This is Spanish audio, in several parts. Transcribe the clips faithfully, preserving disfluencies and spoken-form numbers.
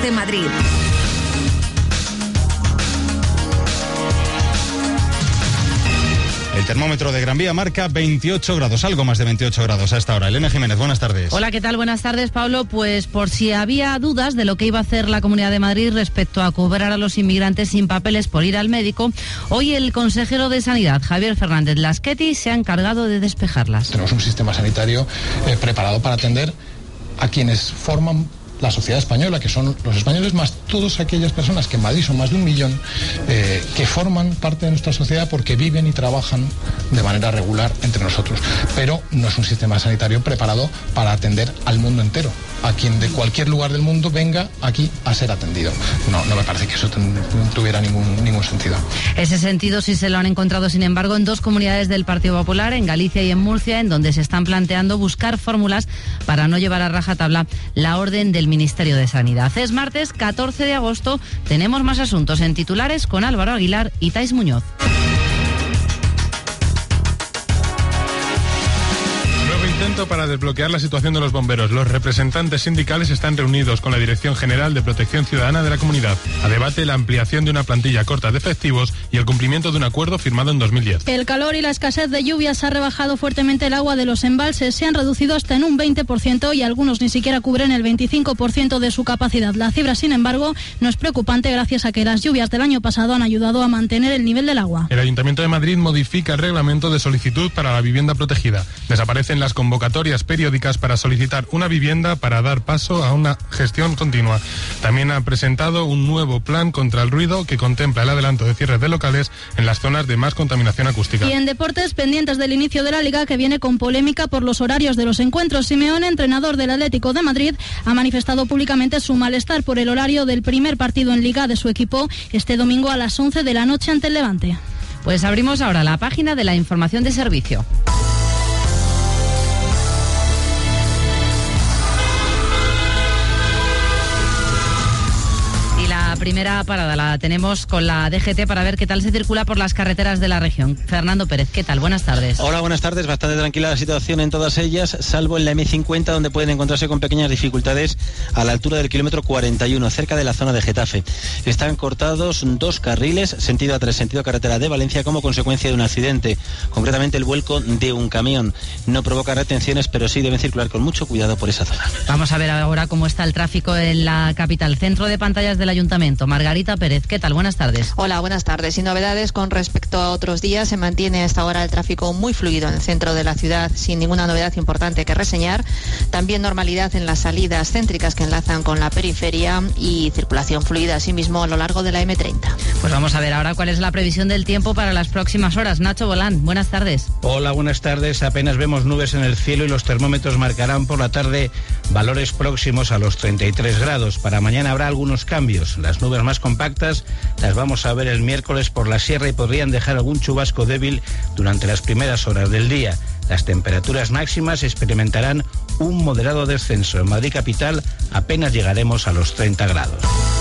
de Madrid. El termómetro de Gran Vía marca veintiocho grados, algo más de veintiocho grados a esta hora. Elena Jiménez, buenas tardes. Hola, ¿qué tal? Buenas tardes, Pablo. Pues por si había dudas de lo que iba a hacer la Comunidad de Madrid respecto a cobrar a los inmigrantes sin papeles por ir al médico, hoy el consejero de Sanidad, Javier Fernández Lasqueti, se ha encargado de despejarlas. Tenemos un sistema sanitario eh, preparado para atender a quienes forman la sociedad española, que son los españoles más todas aquellas personas, que en Madrid son más de un millón, eh, que forman parte de nuestra sociedad porque viven y trabajan de manera regular entre nosotros. Pero no es un sistema sanitario preparado para atender al mundo entero, a quien de cualquier lugar del mundo venga aquí a ser atendido. No, no me parece que eso tuviera ningún, ningún sentido. Ese sentido sí se lo han encontrado, sin embargo, en dos comunidades del Partido Popular, en Galicia y en Murcia, en donde se están planteando buscar fórmulas para no llevar a rajatabla la orden del Ministerio de Sanidad. Es martes catorce de agosto, tenemos más asuntos en titulares con Álvaro Aguilar y Tais Muñoz. Intento para desbloquear la situación de los bomberos. Los representantes sindicales están reunidos con la Dirección General de Protección Ciudadana de la comunidad. A debate la ampliación de una plantilla corta de efectivos y el cumplimiento de un acuerdo firmado en dos mil diez. El calor y la escasez de lluvias ha rebajado fuertemente el agua de los embalses. Se han reducido hasta en un veinte por ciento y algunos ni siquiera cubren el veinticinco por ciento de su capacidad. La cifra, sin embargo, no es preocupante gracias a que las lluvias del año pasado han ayudado a mantener el nivel del agua. El Ayuntamiento de Madrid modifica el reglamento de solicitud para la vivienda protegida. Desaparecen las convocatorias periódicas para solicitar una vivienda para dar paso a una gestión continua. También ha presentado un nuevo plan contra el ruido que contempla el adelanto de cierres de locales en las zonas de más contaminación acústica. Y en deportes, pendientes del inicio de la Liga, que viene con polémica por los horarios de los encuentros. Simeone, entrenador del Atlético de Madrid, ha manifestado públicamente su malestar por el horario del primer partido en Liga de su equipo este domingo a las once de la noche ante el Levante. Pues abrimos ahora la página de la información de servicio. La primera parada la tenemos con la D G T para ver qué tal se circula por las carreteras de la región. Fernando Pérez, ¿qué tal? Buenas tardes. Hola, buenas tardes. Bastante tranquila la situación en todas ellas, salvo en la M cincuenta, donde pueden encontrarse con pequeñas dificultades a la altura del kilómetro cuarenta y uno, cerca de la zona de Getafe. Están cortados dos carriles, sentido A tres, sentido carretera de Valencia, como consecuencia de un accidente, concretamente el vuelco de un camión. No provoca retenciones, pero sí deben circular con mucho cuidado por esa zona. Vamos a ver ahora cómo está el tráfico en la capital. Centro de pantallas del Ayuntamiento. Margarita Pérez, ¿qué tal? Buenas tardes. Hola, buenas tardes. Sin novedades con respecto a otros días, se mantiene hasta ahora el tráfico muy fluido en el centro de la ciudad, sin ninguna novedad importante que reseñar. También normalidad en las salidas céntricas que enlazan con la periferia y circulación fluida asimismo a lo largo de la M treinta. Pues vamos a ver ahora cuál es la previsión del tiempo para las próximas horas. Nacho Bolán, buenas tardes. Hola, buenas tardes. Apenas vemos nubes en el cielo y los termómetros marcarán por la tarde valores próximos a los treinta y tres grados. Para mañana habrá algunos cambios. Las nubes más compactas las vamos a ver el miércoles por la sierra y podrían dejar algún chubasco débil durante las primeras horas del día. Las temperaturas máximas experimentarán un moderado descenso. En Madrid capital apenas llegaremos a los treinta grados.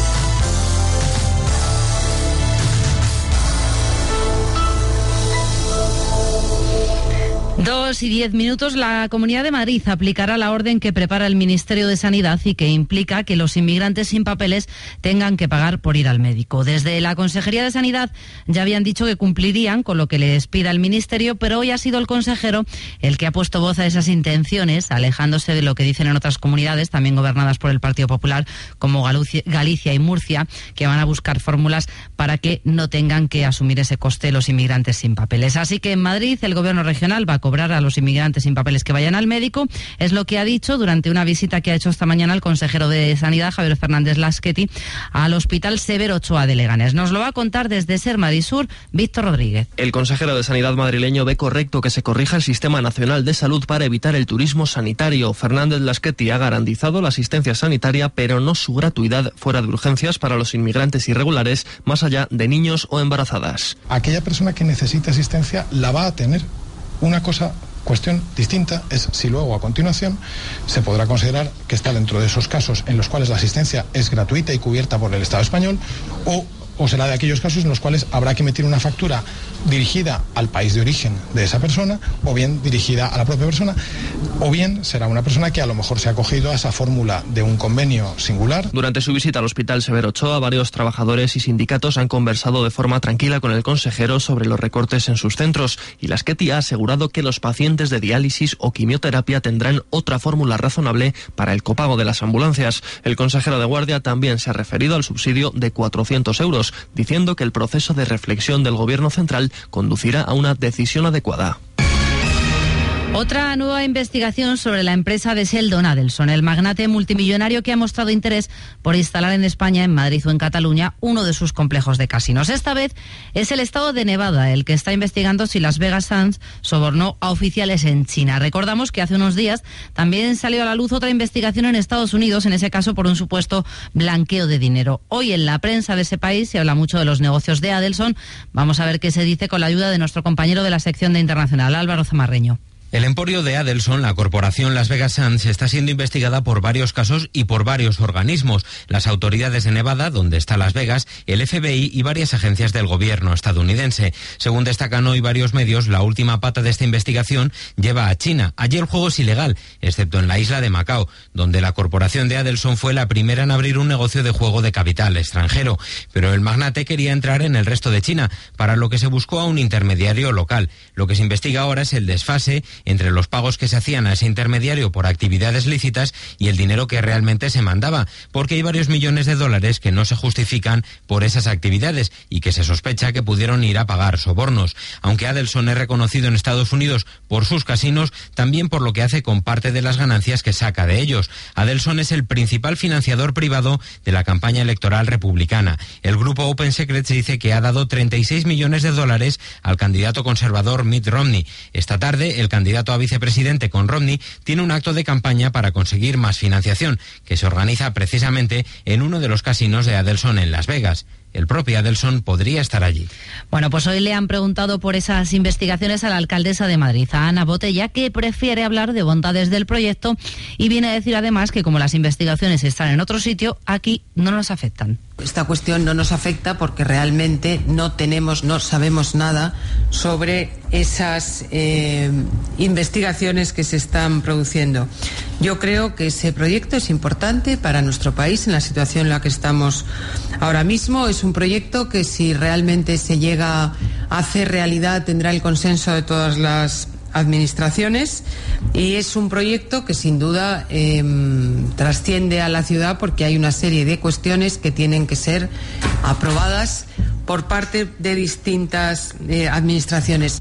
Dos y diez minutos. La Comunidad de Madrid aplicará la orden que prepara el Ministerio de Sanidad y que implica que los inmigrantes sin papeles tengan que pagar por ir al médico. Desde la Consejería de Sanidad ya habían dicho que cumplirían con lo que les pida el Ministerio, pero hoy ha sido el consejero el que ha puesto voz a esas intenciones, alejándose de lo que dicen en otras comunidades, también gobernadas por el Partido Popular, como Galicia y Murcia, que van a buscar fórmulas para que no tengan que asumir ese coste los inmigrantes sin papeles. Así que en Madrid el Gobierno regional va a cobrar a los inmigrantes sin papeles que vayan al médico. Es lo que ha dicho durante una visita que ha hecho esta mañana el consejero de Sanidad, Javier Fernández Lasqueti, al Hospital Severo Ochoa de Leganés. Nos lo va a contar desde Ser Madisur, Víctor Rodríguez. El consejero de Sanidad madrileño ve correcto que se corrija el Sistema Nacional de Salud para evitar el turismo sanitario. Fernández Lasqueti ha garantizado la asistencia sanitaria, pero no su gratuidad fuera de urgencias para los inmigrantes irregulares, más allá de niños o embarazadas. Aquella persona que necesita asistencia la va a tener. Una cosa, cuestión distinta es si luego a continuación se podrá considerar que está dentro de esos casos en los cuales la asistencia es gratuita y cubierta por el Estado español, o, o será de aquellos casos en los cuales habrá que emitir una factura dirigida al país de origen de esa persona o bien dirigida a la propia persona. O bien será una persona que a lo mejor se ha acogido a esa fórmula de un convenio singular. Durante su visita al Hospital Severo Ochoa, varios trabajadores y sindicatos han conversado de forma tranquila con el consejero sobre los recortes en sus centros, y la Azqueti ha asegurado que los pacientes de diálisis o quimioterapia tendrán otra fórmula razonable para el copago de las ambulancias. El consejero de Guardia también se ha referido al subsidio de cuatrocientos euros, diciendo que el proceso de reflexión del Gobierno central conducirá a una decisión adecuada. Otra nueva investigación sobre la empresa de Sheldon Adelson, el magnate multimillonario que ha mostrado interés por instalar en España, en Madrid o en Cataluña, uno de sus complejos de casinos. Esta vez es el estado de Nevada el que está investigando si Las Vegas Sands sobornó a oficiales en China. Recordamos que hace unos días también salió a la luz otra investigación en Estados Unidos, en ese caso por un supuesto blanqueo de dinero. Hoy en la prensa de ese país se habla mucho de los negocios de Adelson. Vamos a ver qué se dice con la ayuda de nuestro compañero de la sección de Internacional, Álvaro Zamarreño. El emporio de Adelson, la corporación Las Vegas Sands, está siendo investigada por varios casos y por varios organismos. Las autoridades de Nevada, donde está Las Vegas, el F B I y varias agencias del gobierno estadounidense. Según destacan hoy varios medios, la última pata de esta investigación lleva a China. Allí el juego es ilegal, excepto en la isla de Macao, donde la corporación de Adelson fue la primera en abrir un negocio de juego de capital extranjero. Pero el magnate quería entrar en el resto de China, para lo que se buscó a un intermediario local. Lo que se investiga ahora es el desfase entre los pagos que se hacían a ese intermediario por actividades lícitas y el dinero que realmente se mandaba, porque hay varios millones de dólares que no se justifican por esas actividades y que se sospecha que pudieron ir a pagar sobornos. Aunque Adelson es reconocido en Estados Unidos por sus casinos, también por lo que hace con parte de las ganancias que saca de ellos. Adelson es el principal financiador privado de la campaña electoral republicana. El grupo Open Secret se dice que ha dado treinta y seis millones de dólares al candidato conservador Mitt Romney. Esta tarde, el candidato a vicepresidente con Romney tiene un acto de campaña para conseguir más financiación, que se organiza precisamente en uno de los casinos de Adelson en Las Vegas. El propio Adelson podría estar allí. Bueno, pues hoy le han preguntado por esas investigaciones a la alcaldesa de Madrid, a Ana Botella, que prefiere hablar de bondades del proyecto y viene a decir además que como las investigaciones están en otro sitio, aquí no nos afectan. Esta cuestión no nos afecta porque realmente no tenemos, no sabemos nada sobre esas eh, investigaciones que se están produciendo. Yo creo que ese proyecto es importante para nuestro país en la situación en la que estamos ahora mismo. Es un proyecto que si realmente se llega a hacer realidad tendrá el consenso de todas las administraciones y es un proyecto que sin duda eh, trasciende a la ciudad porque hay una serie de cuestiones que tienen que ser aprobadas por parte de distintas eh, administraciones.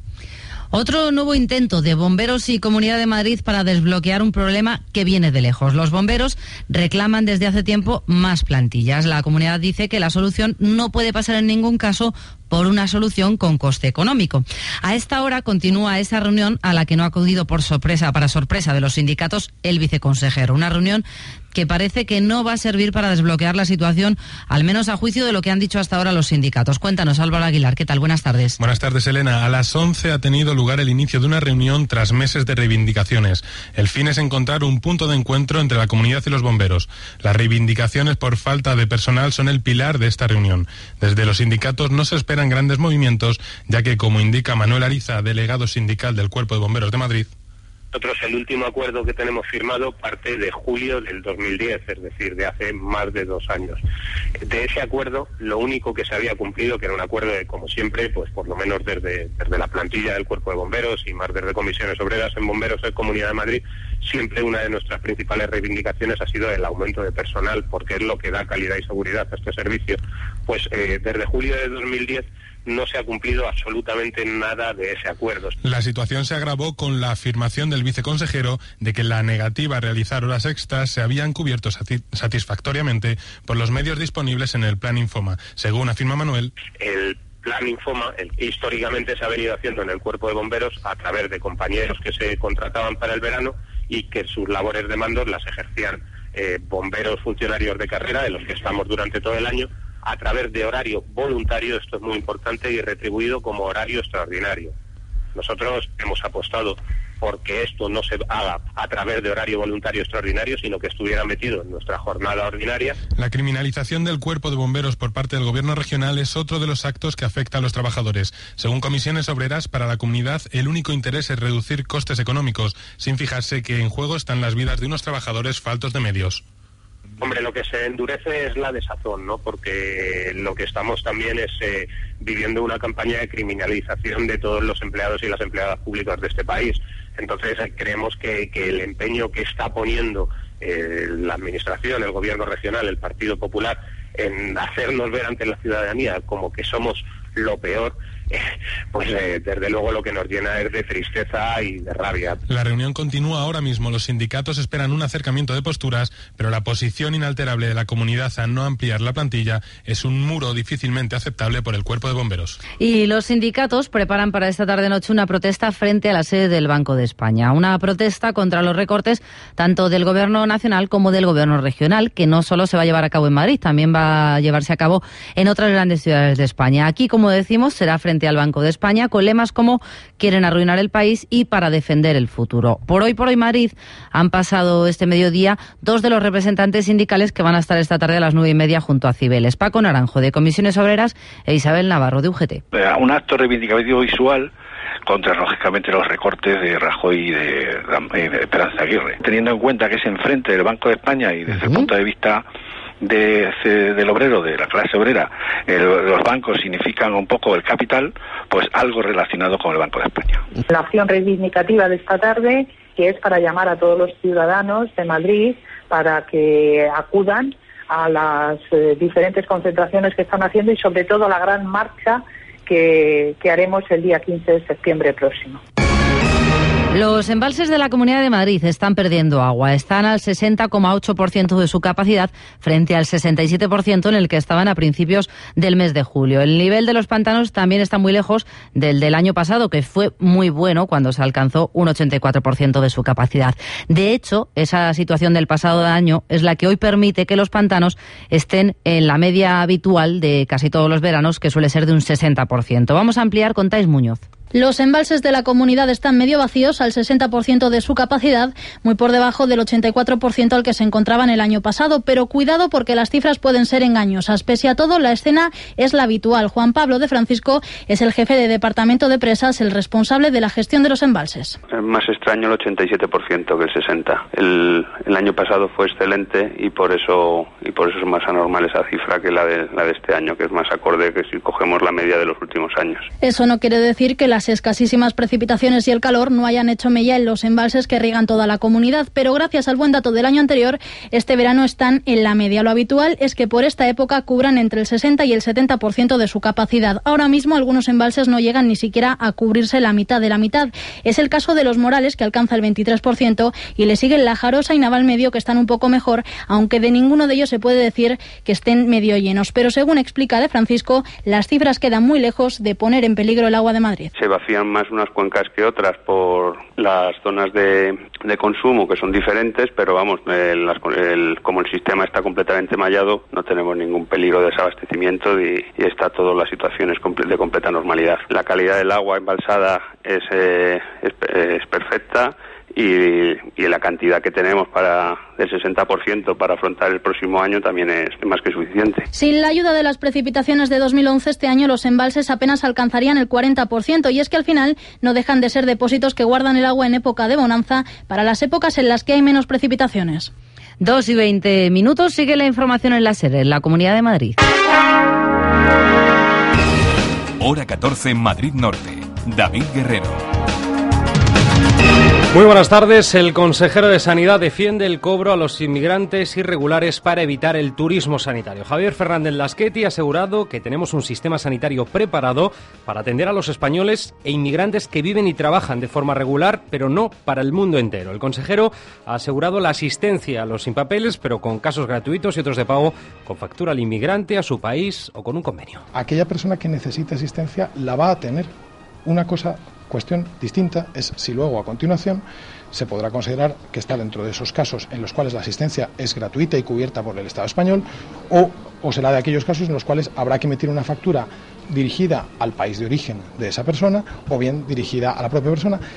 Otro nuevo intento de bomberos y Comunidad de Madrid para desbloquear un problema que viene de lejos. Los bomberos reclaman desde hace tiempo más plantillas. La comunidad dice que la solución no puede pasar en ningún caso por una solución con coste económico. A esta hora continúa esa reunión a la que no ha acudido por sorpresa, para sorpresa de los sindicatos, el viceconsejero. Una reunión que parece que no va a servir para desbloquear la situación, al menos a juicio de lo que han dicho hasta ahora los sindicatos. Cuéntanos, Álvaro Aguilar, ¿qué tal? Buenas tardes. Buenas tardes, Elena. A las once ha tenido lugar el inicio de una reunión tras meses de reivindicaciones. El fin es encontrar un punto de encuentro entre la comunidad y los bomberos. Las reivindicaciones por falta de personal son el pilar de esta reunión. Desde los sindicatos no se esperan grandes movimientos, ya que, como indica Manuel Ariza, delegado sindical del Cuerpo de Bomberos de Madrid, nosotros el último acuerdo que tenemos firmado parte de julio del dos mil diez, es decir, de hace más de dos años. De ese acuerdo, lo único que se había cumplido, que era un acuerdo de, como siempre, pues por lo menos desde, desde la plantilla del Cuerpo de Bomberos y más desde comisiones obreras en Bomberos de Comunidad de Madrid, siempre una de nuestras principales reivindicaciones ha sido el aumento de personal, porque es lo que da calidad y seguridad a este servicio. Pues eh, desde julio de dos mil diez no se ha cumplido absolutamente nada de ese acuerdo. La situación se agravó con la afirmación del viceconsejero de que la negativa a realizar horas extras se habían cubierto sati- satisfactoriamente por los medios disponibles en el Plan Infoma. Según afirma Manuel, el Plan Infoma, el que históricamente se ha venido haciendo en el Cuerpo de Bomberos a través de compañeros que se contrataban para el verano y que sus labores de mando las ejercían eh, bomberos funcionarios de carrera, de los que estamos durante todo el año, a través de horario voluntario, esto es muy importante, y retribuido como horario extraordinario. Nosotros hemos apostado porque esto no se haga a través de horario voluntario extraordinario, sino que estuviera metido en nuestra jornada ordinaria. La criminalización del cuerpo de bomberos por parte del gobierno regional es otro de los actos que afecta a los trabajadores. Según Comisiones Obreras, para la comunidad el único interés es reducir costes económicos, sin fijarse que en juego están las vidas de unos trabajadores faltos de medios. Hombre, lo que se endurece es la desazón, ¿no? Porque lo que estamos también es eh, viviendo una campaña de criminalización de todos los empleados y las empleadas públicas de este país. Entonces eh, creemos que, que el empeño que está poniendo eh, la Administración, el Gobierno regional, el Partido Popular, en hacernos ver ante la ciudadanía como que somos lo peor, eh, pues eh, desde luego lo que nos llena es de tristeza y de rabia. La reunión continúa ahora mismo. Los sindicatos esperan un acercamiento de posturas, pero la posición inalterable de la comunidad a no ampliar la plantilla es un muro difícilmente aceptable por el cuerpo de bomberos. Y los sindicatos preparan para esta tarde-noche una protesta frente a la sede del Banco de España. Una protesta contra los recortes tanto del Gobierno nacional como del Gobierno regional, que no solo se va a llevar a cabo en Madrid, también va a llevarse a cabo en otras grandes ciudades de España. Aquí, como decimos, será frente al Banco de España, con lemas como quieren arruinar el país y para defender el futuro. Por hoy por hoy Madrid han pasado este mediodía dos de los representantes sindicales que van a estar esta tarde a las nueve y media junto a Cibeles. Paco Naranjo, de Comisiones Obreras, e Isabel Navarro, de U G T. Un acto reivindicativo visual contra, lógicamente, los recortes de Rajoy y de, de Esperanza Aguirre. Teniendo en cuenta que es enfrente del Banco de España y desde uh-huh. el punto de vista De, de, del obrero, de la clase obrera, el, los bancos significan un poco el capital, pues algo relacionado con el Banco de España. La acción reivindicativa de esta tarde, que es para llamar a todos los ciudadanos de Madrid para que acudan a las eh, diferentes concentraciones que están haciendo y sobre todo a la gran marcha que, que haremos el día quince de septiembre próximo. Los embalses de la Comunidad de Madrid están perdiendo agua. Están al sesenta coma ocho por ciento de su capacidad frente al sesenta y siete por ciento en el que estaban a principios del mes de julio. El nivel de los pantanos también está muy lejos del del año pasado, que fue muy bueno cuando se alcanzó un ochenta y cuatro por ciento de su capacidad. De hecho, esa situación del pasado año es la que hoy permite que los pantanos estén en la media habitual de casi todos los veranos, que suele ser de un sesenta por ciento. Vamos a ampliar con Tais Muñoz. Los embalses de la comunidad están medio vacíos, al sesenta por ciento de su capacidad, muy por debajo del ochenta y cuatro por ciento al que se encontraban el año pasado. Pero cuidado, porque las cifras pueden ser engañosas. Pese a todo, la escena es la habitual. Juan Pablo de Francisco es el jefe de Departamento de Presas, el responsable de la gestión de los embalses. Es más extraño el ochenta y siete por ciento que el sesenta por ciento. El, el año pasado fue excelente y por eso y por eso es más anormal esa cifra que la de, la de este año, que es más acorde que si cogemos la media de los últimos años. Eso no quiere decir que las escasísimas precipitaciones y el calor no hayan hecho mella en los embalses que riegan toda la comunidad, pero gracias al buen dato del año anterior, este verano están en la media. Lo habitual es que por esta época cubran entre el sesenta y el setenta por ciento de su capacidad. Ahora mismo algunos embalses no llegan ni siquiera a cubrirse la mitad de la mitad. Es el caso de Los Morales, que alcanza el veintitrés por ciento, y le siguen La Jarosa y Navalmedio, que están un poco mejor, aunque de ninguno de ellos se puede decir que estén medio llenos. Pero según explica De Francisco, las cifras quedan muy lejos de poner en peligro el agua de Madrid. Se vacían más unas cuencas que otras por las zonas de, de consumo, que son diferentes, pero vamos, el, el, como el sistema está completamente mallado, no tenemos ningún peligro de desabastecimiento y, y está toda la situación es de completa normalidad. La calidad del agua embalsada es, eh, es, es perfecta. Y, y la cantidad que tenemos para del sesenta por ciento para afrontar el próximo año también es más que suficiente. Sin la ayuda de las precipitaciones de dos mil once, este año los embalses apenas alcanzarían el cuarenta por ciento, y es que al final no dejan de ser depósitos que guardan el agua en época de bonanza para las épocas en las que hay menos precipitaciones. Dos y veinte minutos, sigue la información en la SER, en la Comunidad de Madrid. Hora catorce en Madrid Norte. David Guerrero. Muy buenas tardes. El consejero de Sanidad defiende el cobro a los inmigrantes irregulares para evitar el turismo sanitario. Javier Fernández Lasqueti ha asegurado que tenemos un sistema sanitario preparado para atender a los españoles e inmigrantes que viven y trabajan de forma regular, pero no para el mundo entero. El consejero ha asegurado la asistencia a los sin papeles, pero con casos gratuitos y otros de pago con factura al inmigrante, a su país o con un convenio. Aquella persona que necesita asistencia la va a tener. Una cosa... cuestión distinta es si luego a continuación se podrá considerar que está dentro de esos casos en los cuales la asistencia es gratuita y cubierta por el Estado español o, o será de aquellos casos en los cuales habrá que emitir una factura dirigida al país de origen de esa persona o bien dirigida a la propia persona.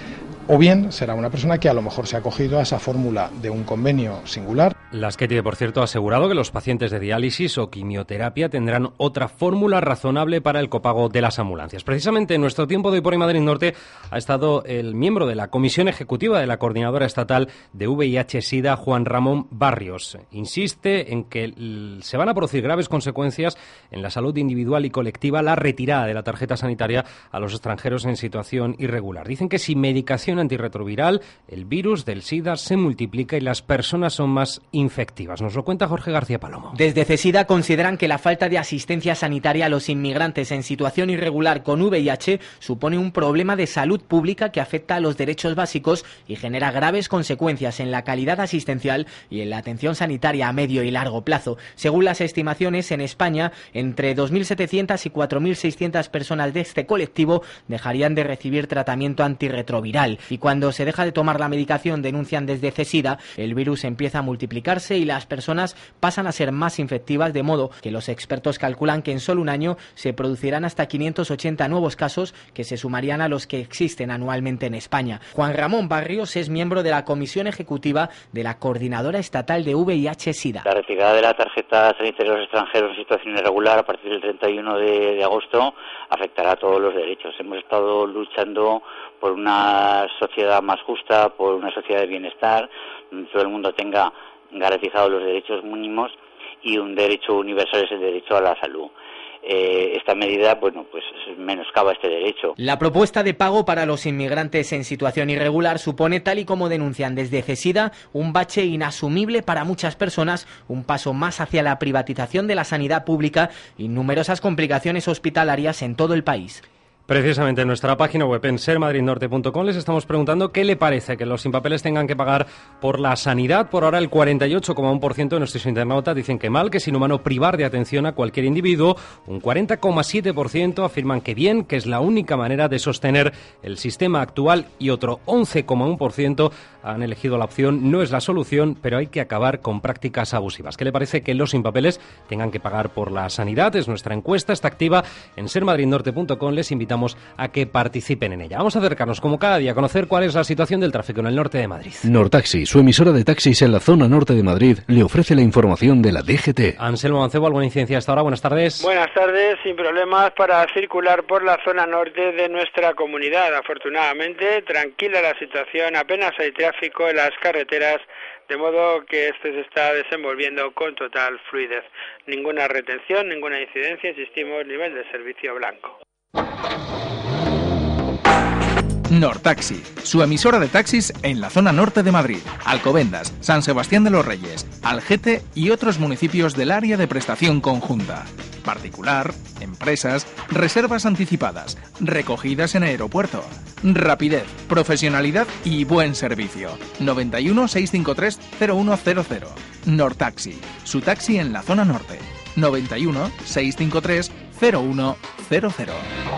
o bien será una persona que a lo mejor se ha acogido a esa fórmula de un convenio singular. Lasqueti, por cierto, ha asegurado que los pacientes de diálisis o quimioterapia tendrán otra fórmula razonable para el copago de las ambulancias. Precisamente en nuestro tiempo de Hoy por Hoy Madrid Norte ha estado el miembro de la Comisión Ejecutiva de la Coordinadora Estatal de V I H SIDA, Juan Ramón Barrios. Insiste en que se van a producir graves consecuencias en la salud individual y colectiva la retirada de la tarjeta sanitaria a los extranjeros en situación irregular. Dicen que sin medicación antirretroviral el virus del SIDA se multiplica y las personas son más infectivas. Nos lo cuenta Jorge García Palomo. Desde CESIDA consideran que la falta de asistencia sanitaria a los inmigrantes en situación irregular con V I H supone un problema de salud pública que afecta a los derechos básicos y genera graves consecuencias en la calidad asistencial y en la atención sanitaria a medio y largo plazo. Según las estimaciones, en España, entre dos mil setecientas y cuatro mil seiscientas personas de este colectivo dejarían de recibir tratamiento antirretroviral. Y cuando se deja de tomar la medicación, denuncian desde CESIDA, el virus empieza a multiplicarse y las personas pasan a ser más infectivas, de modo que los expertos calculan que en solo un año se producirán hasta quinientos ochenta nuevos casos que se sumarían a los que existen anualmente en España. Juan Ramón Barrios es miembro de la Comisión Ejecutiva de la Coordinadora Estatal de V I H SIDA. La retirada de la tarjeta sanitaria de los extranjeros en situación irregular a partir del treinta y uno de, de agosto afectará a todos los derechos. Hemos estado luchando por una sociedad más justa, por una sociedad de bienestar, donde todo el mundo tenga garantizados los derechos mínimos y un derecho universal es el derecho a la salud. Eh, esta medida, bueno, pues menoscaba este derecho. La propuesta de pago para los inmigrantes en situación irregular supone, tal y como denuncian desde CESIDA, un bache inasumible para muchas personas, un paso más hacia la privatización de la sanidad pública y numerosas complicaciones hospitalarias en todo el país. Precisamente en nuestra página web en ser madrid norte punto com les estamos preguntando qué le parece que los sin papeles tengan que pagar por la sanidad. Por ahora el cuarenta y ocho coma uno por ciento de nuestros internautas dicen que mal, que es inhumano privar de atención a cualquier individuo. Un cuarenta coma siete por ciento afirman que bien, que es la única manera de sostener el sistema actual, y otro once coma uno por ciento han elegido la opción no es la solución, pero hay que acabar con prácticas abusivas. ¿Qué le parece que los sin papeles tengan que pagar por la sanidad? Es nuestra encuesta, está activa en ser madrid norte punto com. Les invitamos a que participen en ella. Vamos a acercarnos como cada día a conocer cuál es la situación del tráfico en el norte de Madrid. Nortaxi, su emisora de taxis en la zona norte de Madrid, le ofrece la información de la D G T. Anselmo Mancebo, ¿alguna incidencia hasta ahora? Buenas tardes. Buenas tardes, sin problemas para circular por la zona norte de nuestra comunidad. Afortunadamente, tranquila la situación, apenas hay tráfico en las carreteras, de modo que este se está desenvolviendo con total fluidez. Ninguna retención, ninguna incidencia, insistimos, nivel de servicio blanco. Nortaxi, su emisora de taxis en la zona norte de Madrid, Alcobendas, San Sebastián de los Reyes, Algete y otros municipios del área de prestación conjunta. Particular, empresas, reservas anticipadas, recogidas en aeropuerto. Rapidez, profesionalidad y buen servicio. noventa y uno, seiscientos cincuenta y tres, cero uno cero cero. Nortaxi, su taxi en la zona norte. noventa y uno, seiscientos cincuenta y tres, cero uno cero cero.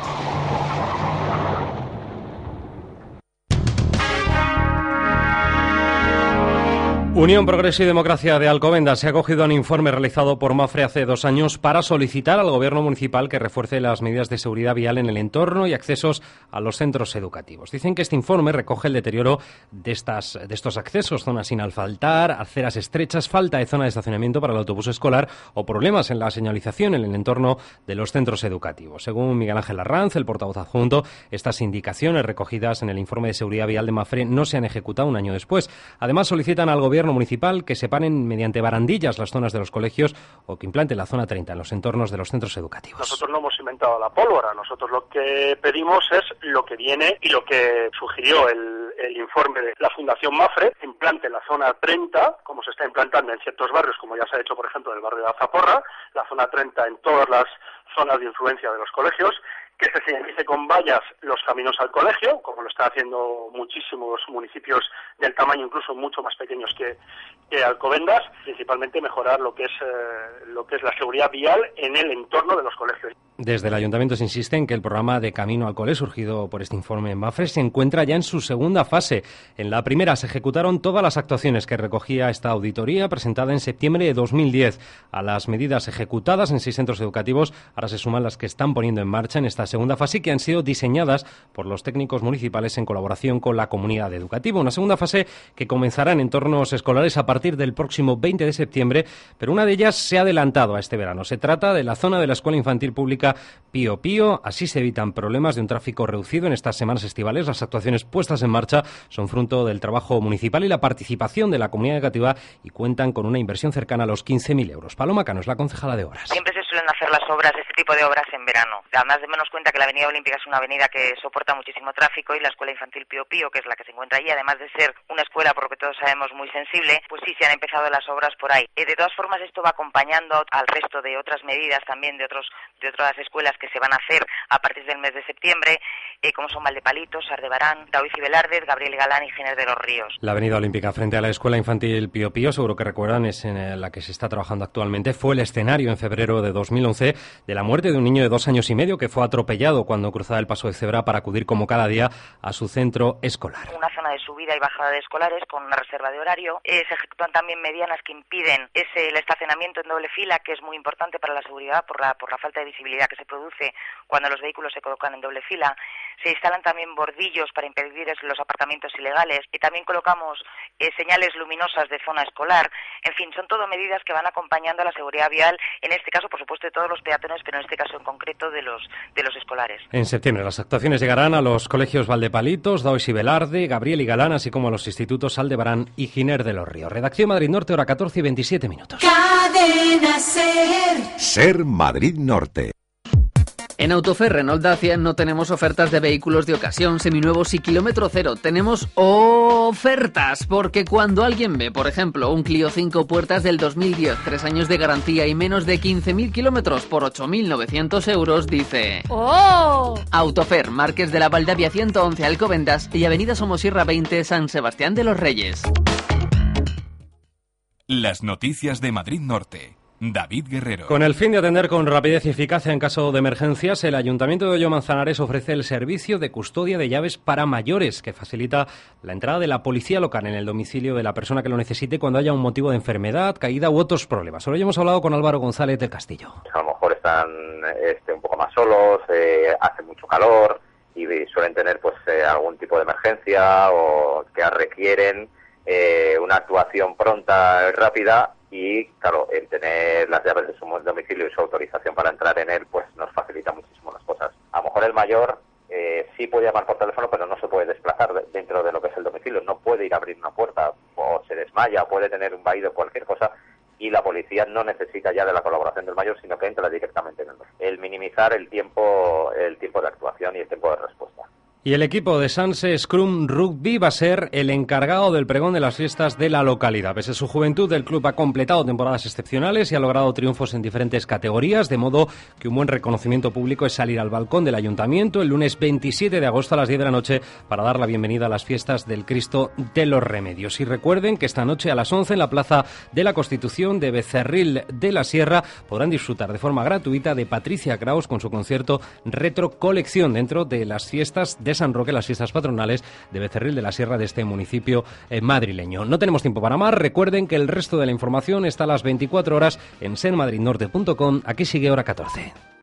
Unión, Progreso y Democracia de Alcobendas se ha acogido a un informe realizado por Mafre hace dos años para solicitar al Gobierno municipal que refuerce las medidas de seguridad vial en el entorno y accesos a los centros educativos. Dicen que este informe recoge el deterioro de, estas, de estos accesos, zonas sin asfaltar, aceras estrechas, falta de zona de estacionamiento para el autobús escolar o problemas en la señalización en el entorno de los centros educativos. Según Miguel Ángel Arranz, el portavoz adjunto, estas indicaciones recogidas en el informe de seguridad vial de Mafre no se han ejecutado un año después. Además, solicitan al Gobierno municipal que separen mediante barandillas las zonas de los colegios o que implante la zona treinta en los entornos de los centros educativos. Nosotros no hemos inventado la pólvora, nosotros lo que pedimos es lo que viene y lo que sugirió el, el informe de la Fundación Mafre, implante la zona treinta, como se está implantando en ciertos barrios, como ya se ha hecho por ejemplo en el barrio de Azaporra, la zona treinta en todas las zonas de influencia de los colegios, que se señalice con vallas los caminos al colegio, como lo están haciendo muchísimos municipios del tamaño incluso mucho más pequeños que, que Alcobendas, principalmente mejorar lo que es eh, lo que es la seguridad vial en el entorno de los colegios. Desde el Ayuntamiento se insiste en que el programa de Camino al Cole, surgido por este informe en Mafre, se encuentra ya en su segunda fase. En la primera se ejecutaron todas las actuaciones que recogía esta auditoría presentada en septiembre de dos mil diez. A las medidas ejecutadas en seis centros educativos, ahora se suman las que están poniendo en marcha en esta segunda fase, que han sido diseñadas por los técnicos municipales en colaboración con la comunidad educativa. Una segunda fase que comenzará en entornos escolares a partir del próximo veinte de septiembre, pero una de ellas se ha adelantado a este verano. Se trata de la zona de la Escuela Infantil Pública Pío Pío. Así se evitan problemas de un tráfico reducido en estas semanas estivales. Las actuaciones puestas en marcha son fruto del trabajo municipal y la participación de la comunidad educativa y cuentan con una inversión cercana a los quince mil euros. Paloma Cano es la concejala de Obras. Siempre se suelen hacer las obras, este tipo de obras en verano. Además, de menos cuenta que la Avenida Olímpica es una avenida que soporta muchísimo tráfico y la Escuela Infantil Pío Pío, que es la que se encuentra allí, además de ser una escuela, por lo que todos sabemos, muy sensible, pues sí se han empezado las obras por ahí. Eh, de todas formas, esto va acompañando al resto de otras medidas también de otros de otras escuelas que se van a hacer a partir del mes de septiembre, eh, como son Valdepalitos, Sardebarán, Daoiz y Velarde, Gabriel Galán y Giner de los Ríos. La Avenida Olímpica frente a la Escuela Infantil Pío Pío, seguro que recuerdan, es en la que se está trabajando actualmente. Fue el escenario en febrero de dos mil once de la muerte de un niño de dos años y medio que fue atropellado cuando cruzaba el paso de cebra para acudir como cada día a su centro escolar. Una zona de subida y bajada de escolares con una reserva de horario. Eh, se ejecutúan también medianas que impiden ese, el estacionamiento en doble fila, que es muy importante para la seguridad por la, por la falta de visibilidad que se produce cuando los vehículos se colocan en doble fila. Se instalan también bordillos para impedir los aparcamientos ilegales y también colocamos eh, señales luminosas de zona escolar. En fin, son todo medidas que van acompañando a la seguridad vial, en este caso, por supuesto, de todos los peatones, pero en este caso en concreto de los de los escolares. En septiembre las actuaciones llegarán a los colegios Valdepalitos, Daoiz y Velarde, Gabriel y Galán, así como a los institutos Aldebarán y Giner de los Ríos. Redacción Madrid Norte, hora catorce y veintisiete minutos. Cadena Ser. Ser Madrid Norte. En Autofer Renault Dacia no tenemos ofertas de vehículos de ocasión, seminuevos y kilómetro cero. Tenemos ofertas, porque cuando alguien ve, por ejemplo, un Clio cinco puertas del dos mil diez, tres años de garantía y menos de quince mil kilómetros por ocho mil novecientos euros, dice ¡oh! Autofer, Marqués de la Valdavia ciento once Alcobendas y Avenida Somosierra veinte San Sebastián de los Reyes. Las noticias de Madrid Norte. David Guerrero. Con el fin de atender con rapidez y eficacia en caso de emergencias, el Ayuntamiento de Oyo Manzanares ofrece el servicio de custodia de llaves para mayores, que facilita la entrada de la policía local en el domicilio de la persona que lo necesite cuando haya un motivo de enfermedad, caída u otros problemas. Hoy hemos hablado con Álvaro González del Castillo. A lo mejor están este, un poco más solos, eh, hace mucho calor y suelen tener pues eh, algún tipo de emergencia o que requieren eh, una actuación pronta, rápida. Y, claro, el tener las llaves de su domicilio y su autorización para entrar en él, pues nos facilita muchísimo las cosas. A lo mejor el mayor eh, sí puede llamar por teléfono, pero no se puede desplazar dentro de lo que es el domicilio. No puede ir a abrir una puerta, o se desmaya, o puede tener un vaído, cualquier cosa, y la policía no necesita ya de la colaboración del mayor, sino que entra directamente en el domicilio. El minimizar el tiempo, el tiempo de actuación y el tiempo de respuesta. Y el equipo de Sanse Scrum Rugby va a ser el encargado del pregón de las fiestas de la localidad. Pese a su juventud, el club ha completado temporadas excepcionales y ha logrado triunfos en diferentes categorías, de modo que un buen reconocimiento público es salir al balcón del ayuntamiento el lunes veintisiete de agosto a las diez de la noche para dar la bienvenida a las fiestas del Cristo de los Remedios. Y recuerden que esta noche a las once en la Plaza de la Constitución de Becerril de la Sierra podrán disfrutar de forma gratuita de Patricia Kraus con su concierto Retro Colección dentro de las fiestas de San Roque, las fiestas patronales de Becerril de la Sierra de este municipio eh, madrileño. No tenemos tiempo para más. Recuerden que el resto de la información está a las veinticuatro horas en ser madrid norte punto com. Aquí sigue hora catorce.